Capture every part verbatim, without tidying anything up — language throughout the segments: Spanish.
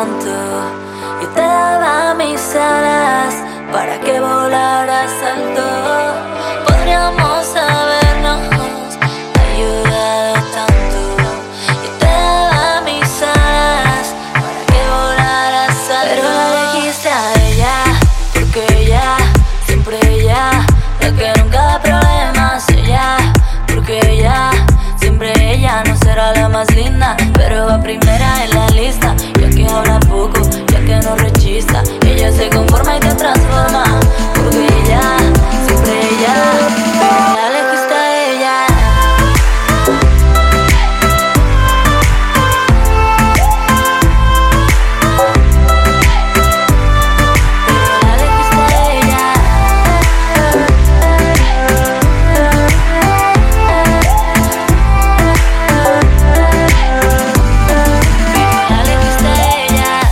tanto. Yo te daba mis alas para que volaras alto. Podríamos habernos ayudado tanto. Yo te daba mis alas para que volaras alto. Pero la elegiste a ella, porque ella, siempre ella, la que nunca da problemas. Ella, porque ella, siempre ella, no será la más linda, pero va primera en la lista. Ya que habla poco, ya que no rechista, ella se conforma y te transforma. Porque ella, siempre ella, la elegiste a ella. La elegiste a ella. La elegiste a ella.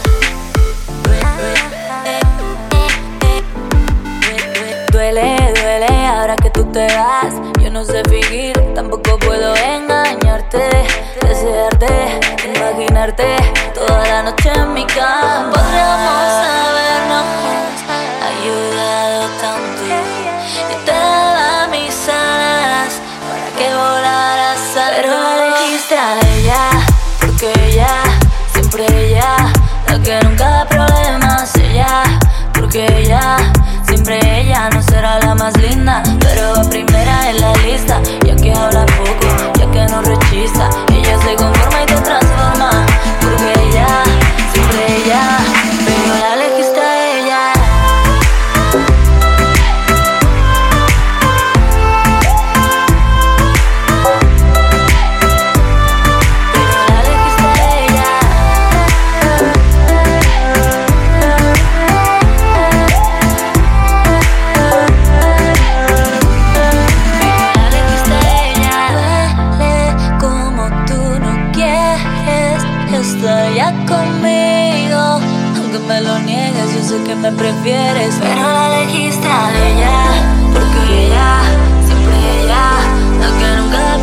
Duele, duele ahora que tú te vas. Yo no sé fingir, tampoco puedo engañarte, desearte, imaginarte toda la noche en mi cama. Podríamos habernos ayudado tanto. Yo te daba mis alas para que volaras alto. Pero la elegiste a ella, porque ella, siempre ella, la que nunca da problemas. Ella, porque ella, siempre ella, no será la más linda, pero va primera en la lista. Ya que habla poco, ya que no rechista, ella se conforma y te transforma. Porque ella, siempre ella, pero la elegiste a ella. Pero la elegiste a ella. La elegiste a ella. Duele como tú no quieres estar ya conmigo. Aunque me lo niegues, yo sé que me prefieres. Pero la elegiste a ella, porque ella, siempre ella, la que nunca